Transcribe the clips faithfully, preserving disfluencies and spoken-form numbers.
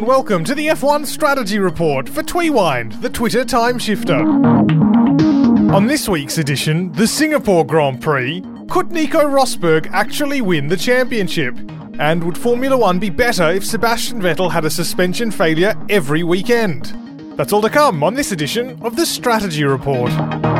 and welcome to the F one Strategy Report for Tweewind, the Twitter time shifter. On this week's edition, the Singapore Grand Prix, could Nico Rosberg actually win the championship? And would Formula One be better if Sebastian Vettel had a suspension failure every weekend? That's all to come on this edition of the Strategy Report.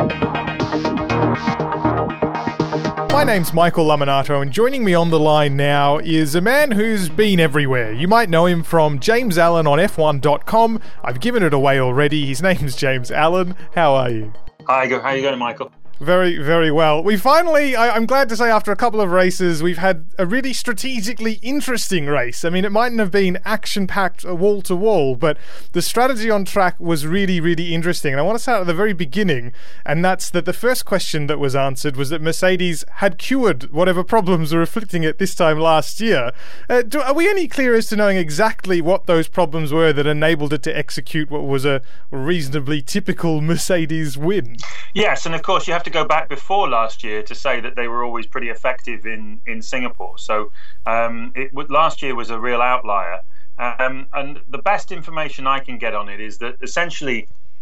My name's Michael Laminato, and joining me on the line now is a man who's been everywhere. You might know him from James Allen on F one dot com. I've given it away already. His name's James Allen. How are you? Hi, how are you going, Michael? Very, very well. We finally, I, I'm glad to say, after a couple of races, we've had a really strategically interesting race. I mean, it mightn't have been action-packed wall to wall, but the strategy on track was really, really interesting. And I want to start at the very beginning, and that's that the first question that was answered was that Mercedes had cured whatever problems were afflicting it this time last year. Uh, do, are we any clear as to knowing exactly what those problems were that enabled it to execute what was a reasonably typical Mercedes win? Yes, and of course you have to go back before last year to say that they were always pretty effective in, in Singapore. So um, it, last year was a real outlier. Um, and the best information I can get on it is that essentially,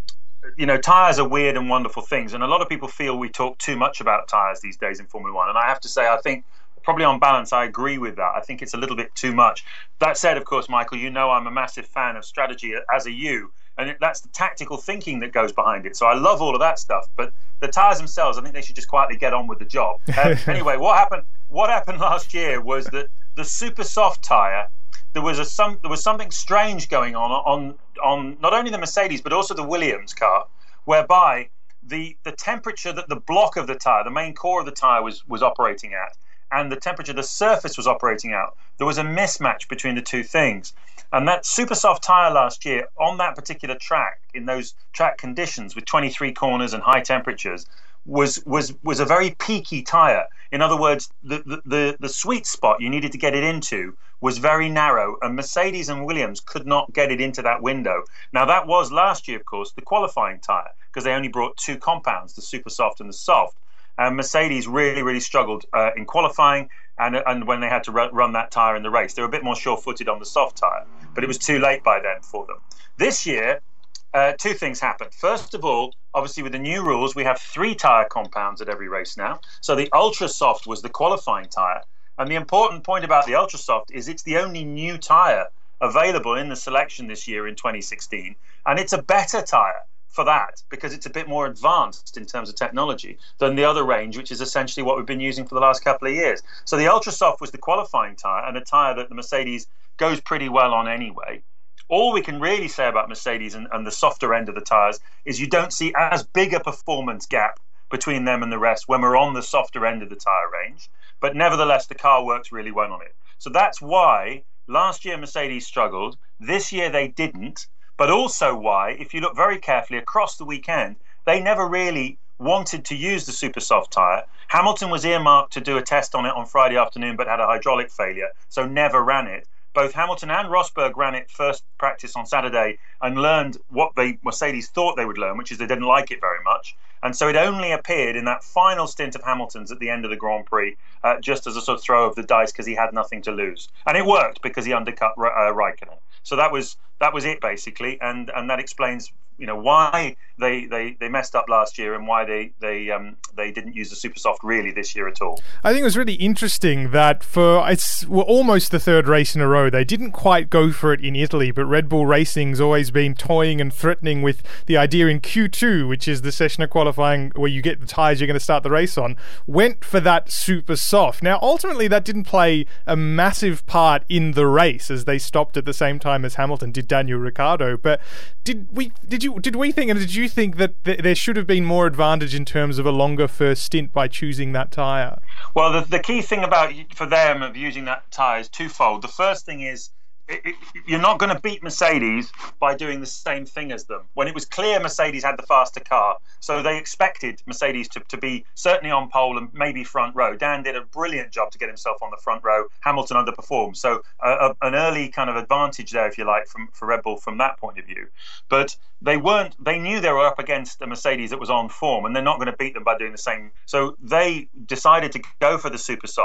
you know, tyres are weird and wonderful things. And a lot of people feel we talk too much about tyres these days in Formula One. And I have to say, I think probably on balance, I agree with that. I think it's a little bit too much. That said, of course, Michael, you know I'm a massive fan of strategy, as are you. And it, that's the tactical thinking that goes behind it. So I love all of that stuff. But the tyres themselves, I think they should just quietly get on with the job. Uh, anyway, what happened? What happened last year was that the super soft tyre, there was a some there was something strange going on on on not only the Mercedes but also the Williams car, whereby the the temperature that the block of the tyre, the main core of the tyre, was was operating at, and the temperature the surface was operating at, there was a mismatch between the two things. And that super soft tyre last year on that particular track, in those track conditions with twenty-three corners and high temperatures, was was was a very peaky tyre. In other words, the, the, the, the sweet spot you needed to get it into was very narrow, and Mercedes and Williams could not get it into that window. Now, that was last year, of course, the qualifying tyre, because they only brought two compounds, the super soft and the soft. And Mercedes really, really struggled uh, in qualifying and and when they had to run, run that tyre in the race. They were a bit more sure-footed on the soft tyre, but it was too late by then for them. This year, uh, two things happened. First of all, obviously with the new rules, we have three tyre compounds at every race now. So the Ultra Soft was the qualifying tyre. And the important point about the Ultra Soft is it's the only new tyre available in the selection this year in twenty sixteen. And it's a better tyre for that, because it's a bit more advanced in terms of technology than the other range, which is essentially what we've been using for the last couple of years. So the Ultra Soft was the qualifying tyre, and a tyre that the Mercedes goes pretty well on anyway. All we can really say about Mercedes and, and the softer end of the tyres is you don't see as big a performance gap between them and the rest when we're on the softer end of the tyre range. But nevertheless, the car works really well on it. So that's why last year Mercedes struggled. This year they didn't. But also why, if you look very carefully across the weekend, they never really wanted to use the super soft tyre. Hamilton was earmarked to do a test on it on Friday afternoon, but had a hydraulic failure, so never ran it. Both Hamilton and Rosberg ran it first practice on Saturday and learned what they Mercedes thought they would learn, which is they didn't like it very much. And so it only appeared in that final stint of Hamilton's at the end of the Grand Prix, uh, just as a sort of throw of the dice, because he had nothing to lose. And it worked because he undercut uh, Raikkonen. So that was that was it basically, and and that explains, you know, why they, they, they messed up last year and why they they um they didn't use the super soft really this year at all. I think it was really interesting that for it's well, almost the third race in a row, they didn't quite go for it in Italy, but Red Bull Racing's always been toying and threatening with the idea in Q two, which is the session of qualifying where you get the tyres you're going to start the race on, went for that super soft. Now, ultimately, that didn't play a massive part in the race, as they stopped at the same time as Hamilton did Daniel Ricciardo. But did we did you did we think and did you think that th- there should have been more advantage in terms of a longer first stint by choosing that tyre? Well, the, the key thing about for them of using that tyre is twofold. The first thing is It, it, you're not going to beat Mercedes by doing the same thing as them. When it was clear Mercedes had the faster car, so they expected Mercedes to, to be certainly on pole and maybe front row. Dan did a brilliant job to get himself on the front row. Hamilton underperformed, so uh, an early kind of advantage there, if you like, from for Red Bull from that point of view. But they weren't. They knew they were up against a Mercedes that was on form, and they're not going to beat them by doing the same. So they decided to go for the super soft.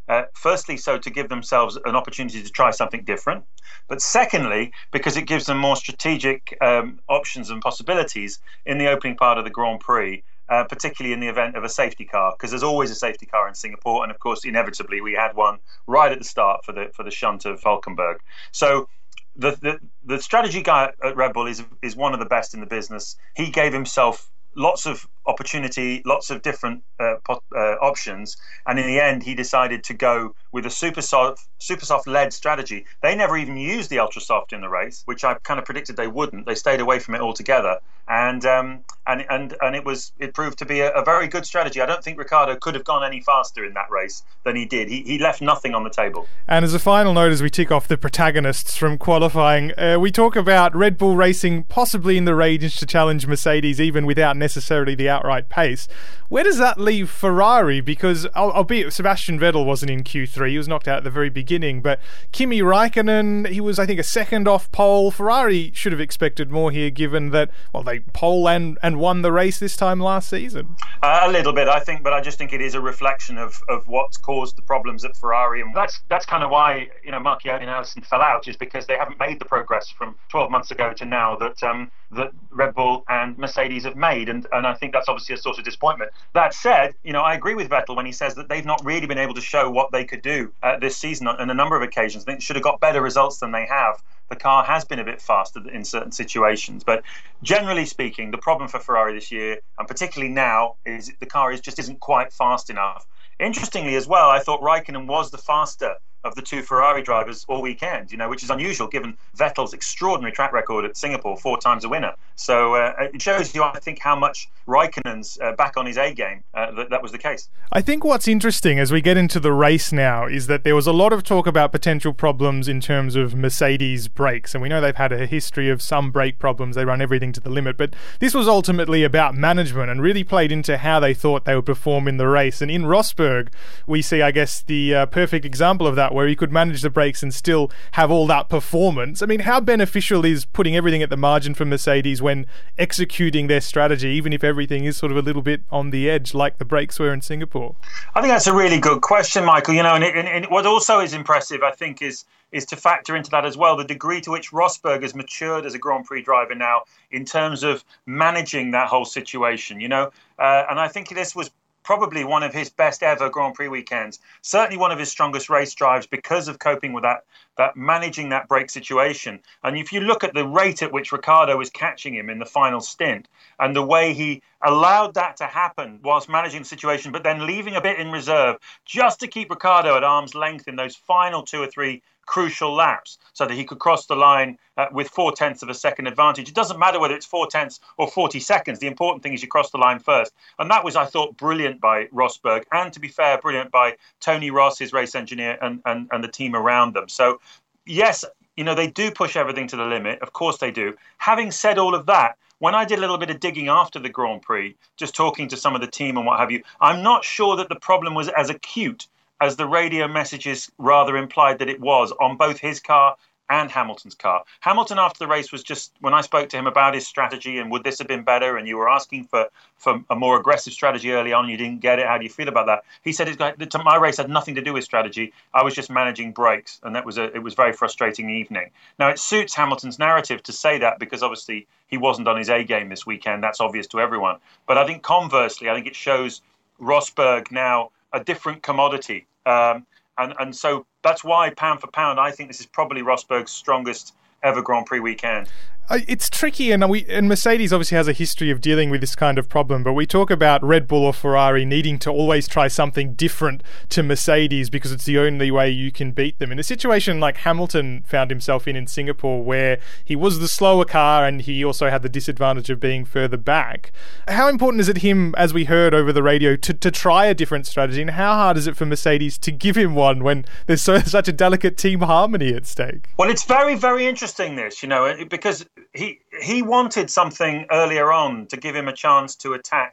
Uh, firstly, so to give themselves an opportunity to try something different. But secondly, because it gives them more strategic um, options and possibilities in the opening part of the Grand Prix, uh, particularly in the event of a safety car, because there's always a safety car in Singapore. And of course, inevitably, we had one right at the start for the for the shunt of Hulkenberg. So the, the, the strategy guy at Red Bull is, is one of the best in the business. He gave himself lots of opportunity, lots of different uh, uh, options, and in the end, he decided to go with a super soft, super soft led strategy. They never even used the ultra soft in the race, which I kind of predicted they wouldn't. They stayed away from it altogether, and um, and and and it was it proved to be a, a very good strategy. I don't think Ricciardo could have gone any faster in that race than he did. He he left nothing on the table. And as a final note, as we tick off the protagonists from qualifying, uh, we talk about Red Bull Racing possibly in the range to challenge Mercedes, even without necessarily the outright pace. Where does that leave Ferrari? Because albeit Sebastian Vettel wasn't in Q three, he was knocked out at the very beginning, but Kimi Raikkonen, he was I think a second off pole. Ferrari should have expected more here, given that well they pole and, and won the race this time last season. Uh, a little bit, I think, but I just think it is a reflection of, of what's caused the problems at Ferrari, and that's that's kind of why you know Marchionni and Allison fell out, is because they haven't made the progress from twelve months ago to now that um, that Red Bull and Mercedes have made, and and I think that's obviously a source of disappointment. That said, you know I agree with Vettel when he says that they've not really been able to show what they could do uh, this season on a number of occasions. I think they should have got better results than they have. The car has been a bit faster in certain situations, but generally speaking, the problem for Ferrari this year, and particularly now, is the car is just isn't quite fast enough. Interestingly as well, I thought Raikkonen was the faster of the two Ferrari drivers all weekend, you know, which is unusual given Vettel's extraordinary track record at Singapore, four times a winner. So uh, it shows you, I think, how much Raikkonen's uh, back on his A game. Uh, that, that was the case. I think what's interesting as we get into the race now is that there was a lot of talk about potential problems in terms of Mercedes brakes, and we know they've had a history of some brake problems. They run everything to the limit, but this was ultimately about management and really played into how they thought they would perform in the race. And in Rosberg, we see, I guess, the uh, perfect example of that, where he could manage the brakes and still have all that performance. I mean, how beneficial is putting everything at the margin for Mercedes when executing their strategy, even if everything is sort of a little bit on the edge, like the brakes were in Singapore? I think that's a really good question, Michael. You know, and, it, and, and what also is impressive, I think, is is to factor into that as well the degree to which Rosberg has matured as a Grand Prix driver now in terms of managing that whole situation. You know, uh, and I think this was probably one of his best ever Grand Prix weekends. Certainly one of his strongest race drives because of coping with that, that managing that brake situation. And if you look at the rate at which Ricciardo was catching him in the final stint and the way he allowed that to happen whilst managing the situation, but then leaving a bit in reserve just to keep Ricciardo at arm's length in those final two or three crucial laps so that he could cross the line uh, with four tenths of a second advantage. It doesn't matter whether it's four tenths or forty seconds. The important thing is you cross the line first. And that was, I thought, brilliant by Rosberg. And to be fair, brilliant by Tony Ross, his race engineer, and, and, and the team around them. So, yes, you know, they do push everything to the limit. Of course they do. Having said all of that, when I did a little bit of digging after the Grand Prix, just talking to some of the team and what have you, I'm not sure that the problem was as acute as the radio messages rather implied that it was on both his car and Hamilton's car. Hamilton, after the race, was just, when I spoke to him about his strategy and would this have been better, and you were asking for, for a more aggressive strategy early on, you didn't get it, how do you feel about that? He said, it's like, my race had nothing to do with strategy, I was just managing brakes, and that was a, it was a very frustrating evening. Now, it suits Hamilton's narrative to say that because obviously he wasn't on his A game this weekend, that's obvious to everyone. But I think conversely, I think it shows Rosberg now a different commodity. Um, and, and so that's why, pound for pound, I think this is probably Rosberg's strongest ever Grand Prix weekend. It's tricky, and we and Mercedes obviously has a history of dealing with this kind of problem, but we talk about Red Bull or Ferrari needing to always try something different to Mercedes because it's the only way you can beat them. In a situation like Hamilton found himself in in Singapore, where he was the slower car and he also had the disadvantage of being further back, how important is it him, as we heard over the radio, to, to try a different strategy, and how hard is it for Mercedes to give him one when there's so, such a delicate team harmony at stake? Well, it's very, very interesting this, you know, because He he wanted something earlier on to give him a chance to attack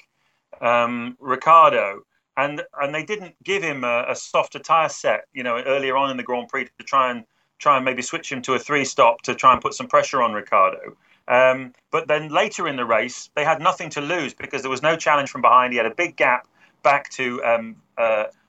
um, Ricciardo, and and they didn't give him a, a softer tyre set, you know, earlier on in the Grand Prix to try and try and maybe switch him to a three stop to try and put some pressure on Ricciardo. Um, but then later in the race, they had nothing to lose because there was no challenge from behind. He had a big gap back to um, uh,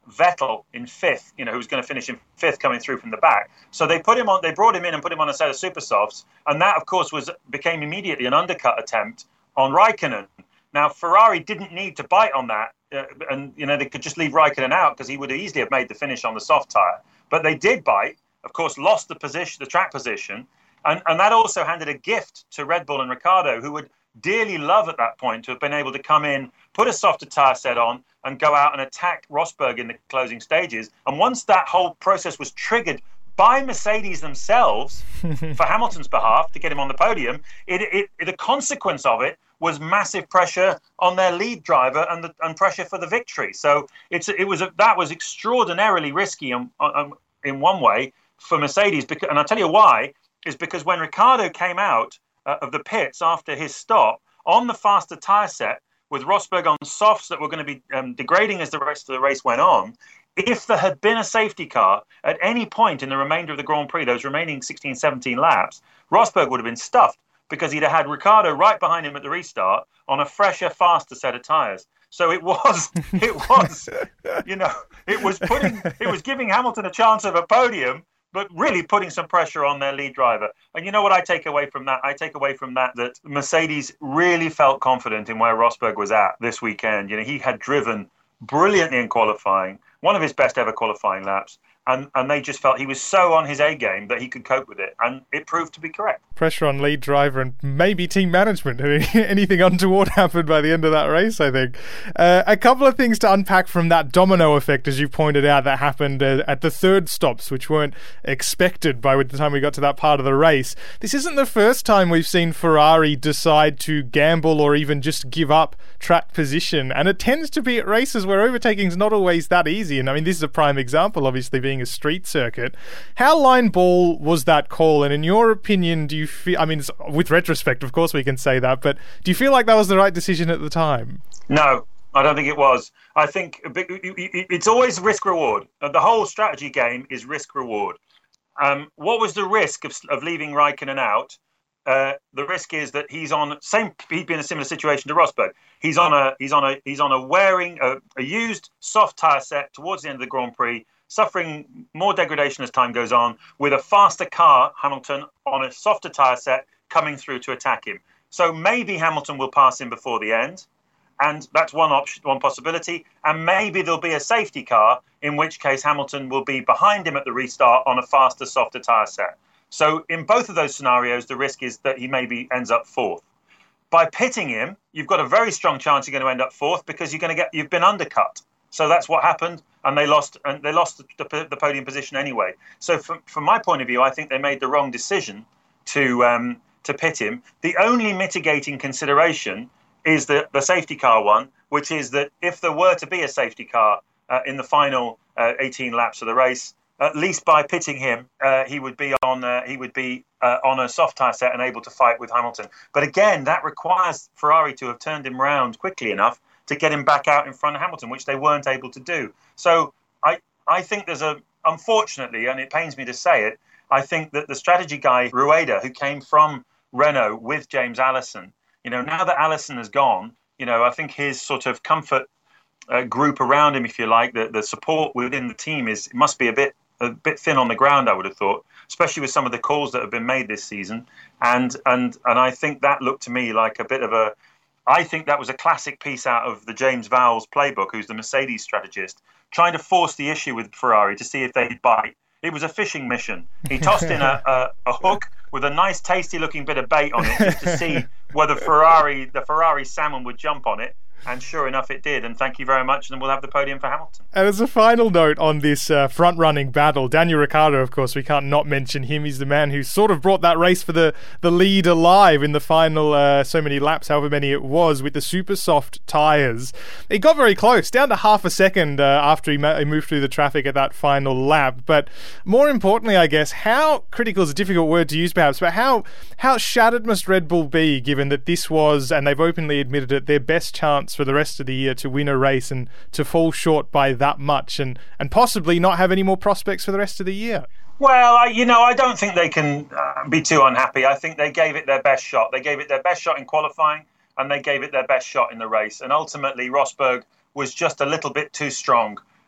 Vettel in fifth, you know, who was going to finish in fifth coming through from the back. So they put him on, they brought him in and put him on a set of super softs. And that, of course, was became immediately an undercut attempt on Raikkonen. Now, Ferrari didn't need to bite on that. Uh, and, you know, they could just leave Raikkonen out because he would easily have made the finish on the soft tyre. But they did bite, of course, lost the position, the track position. And, and that also handed a gift to Red Bull and Ricciardo, who would dearly love at that point to have been able to come in, put a softer tyre set on, and go out and attack Rosberg in the closing stages. And once that whole process was triggered by Mercedes themselves for Hamilton's behalf to get him on the podium, it, it, it, the consequence of it was massive pressure on their lead driver and, the, and pressure for the victory. So it's it was a, that was extraordinarily risky in, um, in one way for Mercedes. Because, and I'll tell you why, is because when Ricciardo came out uh, of the pits after his stop on the faster tyre set, with Rosberg on softs that were going to be um, degrading as the rest of the race went on, if there had been a safety car at any point in the remainder of the Grand Prix, those remaining sixteen, seventeen laps, Rosberg would have been stuffed because he'd have had Ricciardo right behind him at the restart on a fresher, faster set of tyres. So it was, it was, you know, it was putting, it was giving Hamilton a chance of a podium, but really putting some pressure on their lead driver. And you know what I take away from that? I take away from that that Mercedes really felt confident in where Rosberg was at this weekend. You know, he had driven brilliantly in qualifying, one of his best ever qualifying laps. And, and they just felt he was so on his A game that he could cope with it. And it proved to be correct. Pressure on lead driver and maybe team management. Anything untoward happened by the end of that race, I think. Uh, a couple of things to unpack from that domino effect, as you pointed out, that happened uh, at the third stops, which weren't expected by the time we got to that part of the race. This isn't the first time we've seen Ferrari decide to gamble or even just give up track position. And it tends to be at races where overtaking is not always that easy. And I mean, this is a prime example, obviously, being a street circuit. How line ball was that call? And in your opinion, do you feel, I mean, with retrospect, of course we can say that, but do you feel like that was the right decision at the time? No, I don't think it was. I think it's always risk-reward. The whole strategy game is risk-reward. Um, what was the risk of, of leaving Raikkonen out? Uh, the risk is that he's on same. He'd be in a similar situation to Rosberg. He's on a he's on a he's on a wearing a, a used soft tyre set towards the end of the Grand Prix, suffering more degradation as time goes on, with a faster car, Hamilton, on a softer tyre set coming through to attack him. So maybe Hamilton will pass him before the end, and that's one option, one possibility. And maybe there'll be a safety car, in which case Hamilton will be behind him at the restart on a faster, softer tyre set. So in both of those scenarios, the risk is that he maybe ends up fourth. By pitting him, you've got a very strong chance you're going to end up fourth because you're going to get you've been undercut. So that's what happened, and they lost and they lost the, the, the podium position anyway. So from from my point of view, I think they made the wrong decision to um, to pit him. The only mitigating consideration is the the safety car one, which is that if there were to be a safety car uh, in the final uh, eighteen laps of the race, at least by pitting him, uh, he would be on uh, he would be uh, on a soft tyre set and able to fight with Hamilton. But again, that requires Ferrari to have turned him round quickly enough to get him back out in front of Hamilton, which they weren't able to do. So I I think there's a, unfortunately, and it pains me to say it, I think that the strategy guy, Rueda, who came from Renault with James Allison, you know, now that Allison has gone, you know, I think his sort of comfort uh, group around him, if you like, the, the support within the team is must be a bit a bit thin on the ground, I would have thought, especially with some of the calls that have been made this season. And and and I think that looked to me like a bit of a, I think that was a classic piece out of the James Vowles playbook, who's the Mercedes strategist, trying to force the issue with Ferrari to see if they'd bite. It was a fishing mission. He tossed in a, a, a hook with a nice, tasty-looking bit of bait on it just to see whether Ferrari, the Ferrari salmon would jump on it. And sure enough, it did. And thank you very much. And we'll have the podium for Hamilton. And as a final note on this uh, front-running battle, Daniel Ricciardo, of course, we can't not mention him. He's the man who sort of brought that race for the, the lead alive in the final uh, so many laps, however many it was, with the super soft tyres. It got very close, down to half a second uh, after he, ma- he moved through the traffic at that final lap. But more importantly, I guess, how critical is a difficult word to use perhaps, but how, how shattered must Red Bull be, given that this was, and they've openly admitted it, their best chance for the rest of the year to win a race, and to fall short by that much and, and possibly not have any more prospects for the rest of the year? Well, I, you know, I don't think they can uh, be too unhappy. I think they gave it their best shot. They gave it their best shot in qualifying, and they gave it their best shot in the race. And ultimately, Rosberg was just a little bit too strong.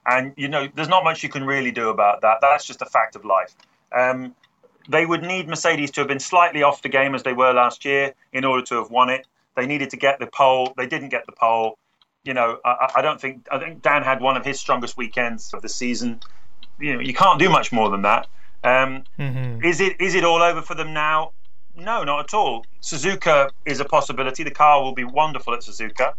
And, you know, there's not much you can really do about that. That's just a fact of life. Um, they would need Mercedes to have been slightly off the game as they were last year in order to have won it. They needed to get the pole. They didn't get the pole. You know, I, I don't think, I think Dan had one of his strongest weekends of the season. You know, you can't do much more than that. Um, mm-hmm. Is it is it all over for them now? No, not at all. Suzuka is a possibility. The car will be wonderful at Suzuka.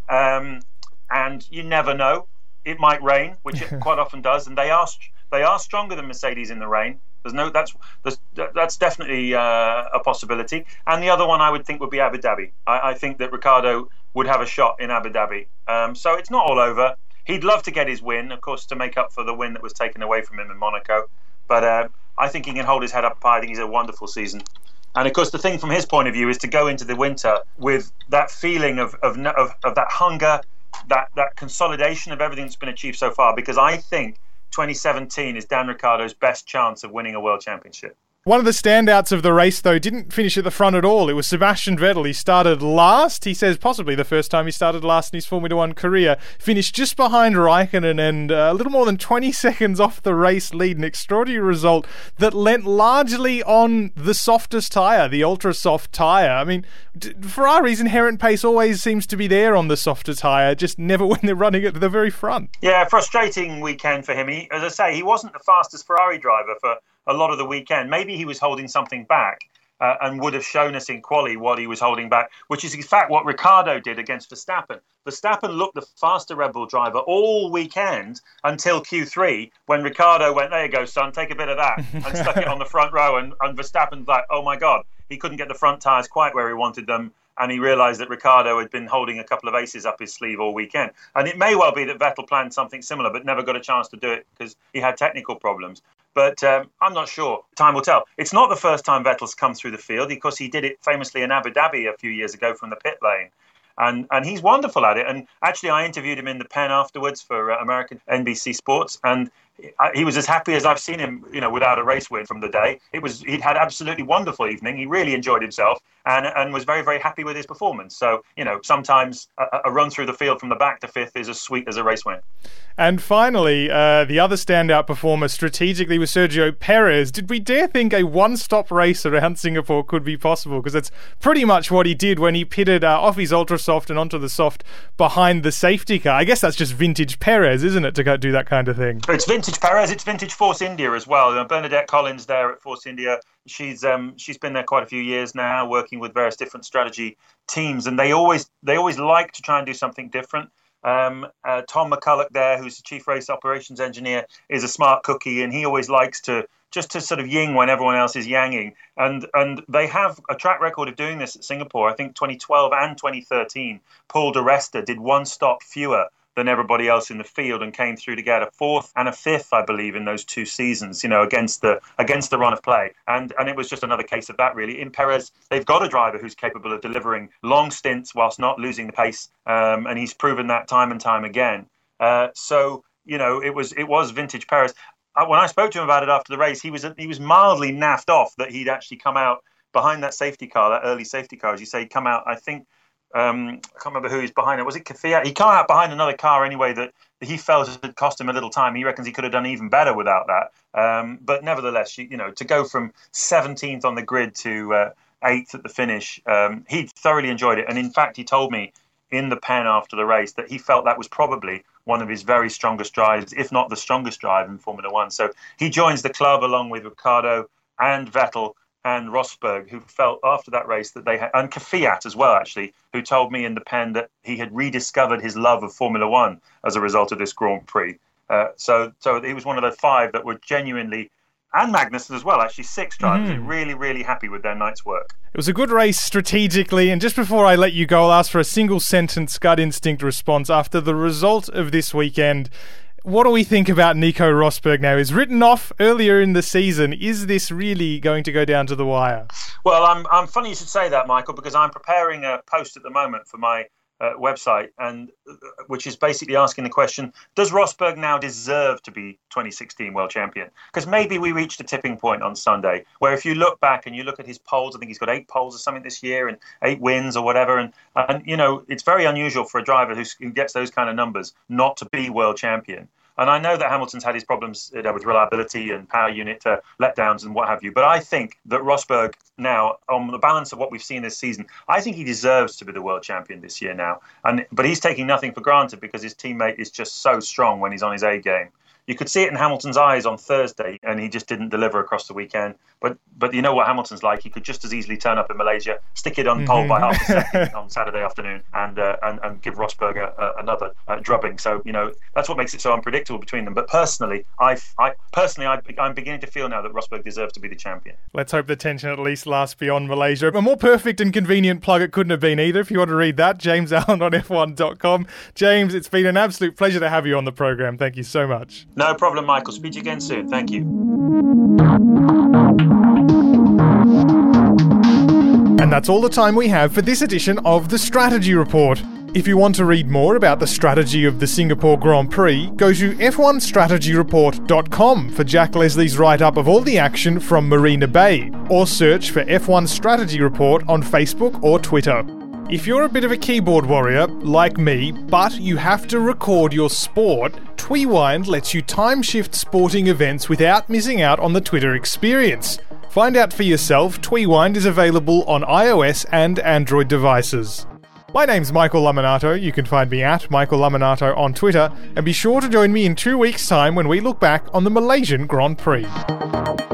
Um, and you never know. It might rain, which it quite often does. And they are they are stronger than Mercedes in the rain. There's no that's there's, that's definitely uh, a possibility. And the other one I would think would be Abu Dhabi. I, I think that Ricciardo would have a shot in Abu Dhabi. Um, so it's not all over. He'd love to get his win, of course, to make up for the win that was taken away from him in Monaco. But uh, I think he can hold his head up high. I think he's a wonderful season. And of course, the thing from his point of view is to go into the winter with that feeling of of, of, of that hunger, that, that consolidation of everything that's been achieved so far. Because I think twenty seventeen is Dan Ricciardo's best chance of winning a world championship. One of the standouts of the race, though, didn't finish at the front at all. It was Sebastian Vettel. He started last. He says possibly the first time he started last in his Formula One career. Finished just behind Raikkonen and uh, a little more than twenty seconds off the race lead. An extraordinary result that lent largely on the softest tyre, the ultra-soft tyre. I mean, Ferrari's inherent pace always seems to be there on the softer tyre, just never when they're running at the very front. Yeah, frustrating weekend for him. He, as I say, he wasn't the fastest Ferrari driver for a lot of the weekend. Maybe he was holding something back uh, and would have shown us in quali what he was holding back, which is in fact what Ricciardo did against Verstappen. Verstappen looked the faster Red Bull driver all weekend until Q three, when Ricciardo went, there you go, son, take a bit of that, and stuck it on the front row. And, and Verstappen's like, oh my God, he couldn't get the front tyres quite where he wanted them. And he realised that Ricciardo had been holding a couple of aces up his sleeve all weekend. And it may well be that Vettel planned something similar, but never got a chance to do it because he had technical problems. But um, I'm not sure. Time will tell. It's not the first time Vettel's come through the field, because he did it famously in Abu Dhabi a few years ago from the pit lane. And and he's wonderful at it. And actually, I interviewed him in the pen afterwards for uh, American N B C Sports, and he was as happy as I've seen him, you know, without a race win from the day. It was he'd had absolutely wonderful evening. He really enjoyed himself and and was very, very happy with his performance. So, you know, sometimes a, a run through the field from the back to fifth is as sweet as a race win. And finally, uh, the other standout performer strategically was Sergio Perez. Did we dare think a one-stop race around Singapore could be possible? Because that's pretty much what he did when he pitted uh, off his ultra soft and onto the soft behind the safety car. I guess that's just vintage Perez, isn't it, to go do that kind of thing? It's vintage Perez. It's vintage Force India as well. You know, Bernadette Collins there at Force India. She's um, she's been there quite a few years now, working with various different strategy teams, and they always they always like to try and do something different. Um, uh, Tom McCulloch there, who's the chief race operations engineer, is a smart cookie, and he always likes to just to sort of ying when everyone else is yanging. And and they have a track record of doing this at Singapore. I think twenty twelve and twenty thirteen, Paul di Resta did one stop fewer than everybody else in the field and came through to get a fourth and a fifth, I believe, in those two seasons, you know, against the against the run of play. And and it was just another case of that, really. In Perez, they've got a driver who's capable of delivering long stints whilst not losing the pace. Um, and he's proven that time and time again. Uh, so, you know, it was it was vintage Perez. Uh, when I spoke to him about it after the race, he was he was mildly naffed off that he'd actually come out behind that safety car, that early safety car, as you say, he'd come out, I think, Um, I can't remember who he's behind it. Was it Kvyat? He came out behind another car anyway that he felt had cost him a little time. He reckons he could have done even better without that. Um, but nevertheless, you, you know, to go from seventeenth on the grid to uh, eighth at the finish, um, he thoroughly enjoyed it. And in fact, he told me in the pen after the race that he felt that was probably one of his very strongest drives, if not the strongest drive in Formula One. So he joins the club along with Ricciardo and Vettel and Rosberg, who felt after that race that they had, and Kvyat as well, actually, who told me in the pen that he had rediscovered his love of Formula One as a result of this Grand Prix. Uh, so, so he was one of the five that were genuinely, and Magnussen as well, actually six drivers, mm-hmm. really, really happy with their night's work. It was a good race strategically, and just before I let you go, I'll ask for a single sentence gut instinct response after the result of this weekend. What do we think about Nico Rosberg now? He's written off earlier in the season. Is this really going to go down to the wire? Well, I'm I'm funny you should say that, Michael, because I'm preparing a post at the moment for my uh, website, and uh, which is basically asking the question: does Rosberg now deserve to be twenty sixteen world champion? Because maybe we reached a tipping point on Sunday, where if you look back and you look at his polls, I think he's got eight polls or something this year, and eight wins or whatever, and and you know it's very unusual for a driver who's, who gets those kind of numbers not to be world champion. And I know that Hamilton's had his problems, you know, with reliability and power unit uh, letdowns and what have you. But I think that Rosberg now, on the balance of what we've seen this season, I think he deserves to be the world champion this year now. And but he's taking nothing for granted because his teammate is just so strong when he's on his A game. You could see it in Hamilton's eyes on Thursday, and he just didn't deliver across the weekend. But but you know what Hamilton's like. He could just as easily turn up in Malaysia, stick it on mm-hmm. pole by half a second on Saturday afternoon, and uh, and, and give Rosberg a, a, another uh, drubbing. So you know that's what makes it so unpredictable between them. But personally, I I personally I, I'm beginning to feel now that Rosberg deserves to be the champion. Let's hope the tension at least lasts beyond Malaysia. A more perfect and convenient plug it couldn't have been either. If you want to read that, James Allen on F one dot com. James, it's been an absolute pleasure to have you on the program. Thank you so much. No problem, Michael. Speak to you again soon. Thank you. And that's all the time we have for this edition of The Strategy Report. If you want to read more about the strategy of the Singapore Grand Prix, go to F one strategy report dot com for Jack Leslie's write-up of all the action from Marina Bay, or search for F one Strategy Report on Facebook or Twitter. If you're a bit of a keyboard warrior, like me, but you have to record your sport, Tweewind lets you time-shift sporting events without missing out on the Twitter experience. Find out for yourself, Tweewind is available on iOS and Android devices. My name's Michael Laminato. You can find me at Michael Laminato on Twitter, and be sure to join me in two weeks' time when we look back on the Malaysian Grand Prix.